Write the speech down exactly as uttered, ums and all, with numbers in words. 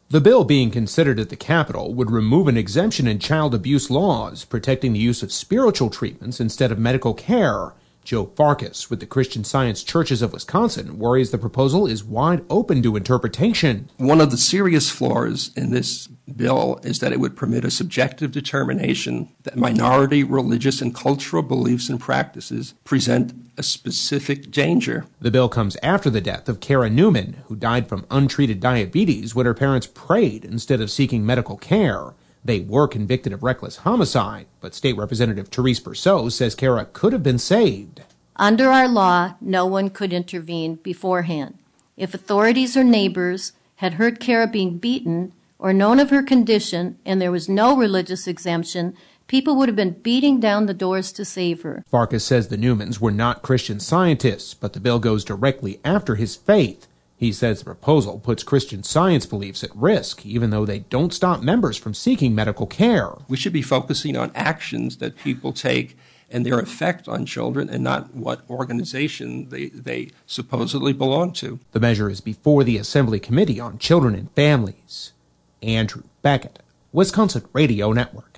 The bill being considered at the Capitol would remove an exemption in child abuse laws, protecting the use of spiritual treatments instead of medical care. Joe Farkas with the Christian Science Churches of Wisconsin worries the proposal is wide open to interpretation. One of the serious flaws in this bill is that it would permit a subjective determination that minority religious and cultural beliefs and practices present a specific danger. The bill comes after the death of Kara Newman, who died from untreated diabetes when her parents prayed instead of seeking medical care. They were convicted of reckless homicide, but State Representative Therese Berceau says Kara could have been saved. Under our law, no one could intervene beforehand. If authorities or neighbors had heard Kara being beaten or known of her condition and there was no religious exemption, people would have been beating down the doors to save her. Farkas says the Newmans were not Christian Scientists, but the bill goes directly after his faith. He says the proposal puts Christian Science beliefs at risk, even though they don't stop members from seeking medical care. We should be focusing on actions that people take and their effect on children and not what organization they, they supposedly belong to. The measure is before the Assembly Committee on Children and Families. Andrew Beckett, Wisconsin Radio Network.